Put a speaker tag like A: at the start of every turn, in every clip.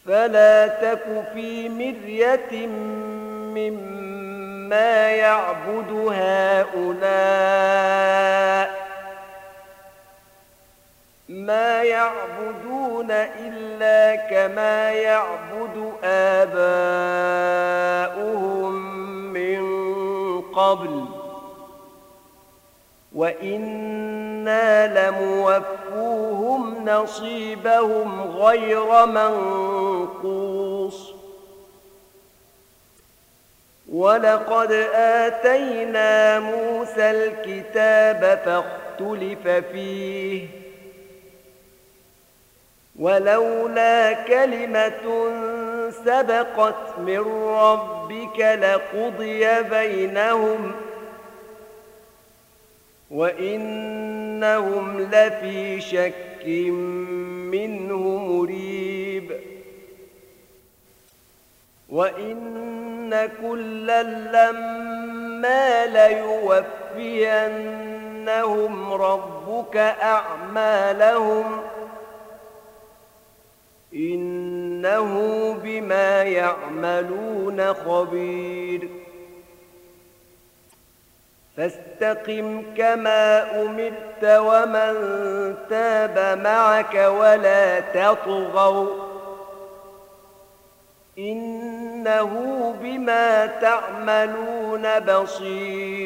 A: فلا تك في مرية مما يعبد هؤلاء ما يعبدون إلا كما يعبد آباؤهم من قبل وإنا لموفوهم نصيبهم غير منقوص ولقد آتينا موسى الكتاب فاختلف فيه ولولا كلمة سبقت من ربك لقضي بينهم وإنهم لفي شك منه مريب وإن كلا لما ليوفينهم ربك أعمالهم إنه بما يعملون خبير فاستقم كما أمرت ومن تاب معك ولا تطغوا إنه بما تعملون بصير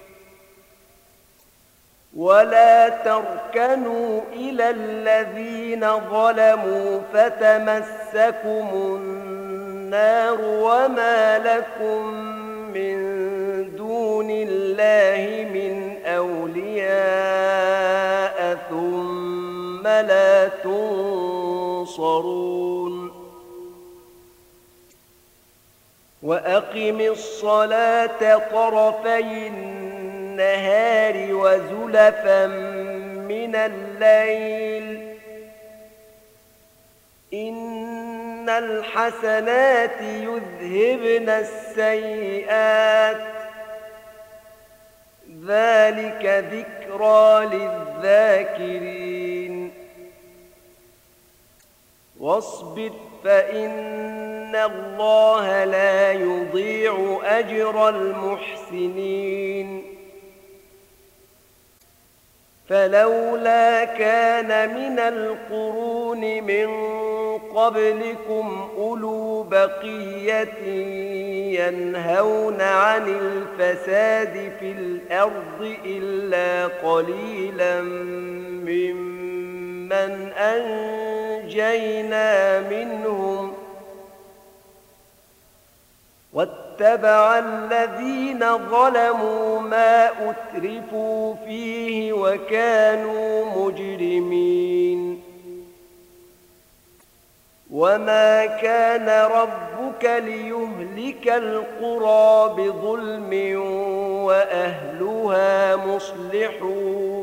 A: ولا تركنوا إلى الذين ظلموا فتمسكم النار وما لكم من دون الله من أولياء ثم لا تنصرون وأقم الصلاة طرفي النهار وزلفا من الليل إن الحسنات يذهبن السيئات ذلك ذكرى للذاكرين واصبر فإن الله لا يضيع أجر المحسنين فلولا كان من القرون من قبلكم أولو بقية ينهون عن الفساد في الأرض إلا قليلا ممن أنجينا منهم واتبع الذين ظلموا ما أترفوا فيه وكانوا مجرمين وما كان ربك ليهلك القرى بظلم وأهلها مصلحون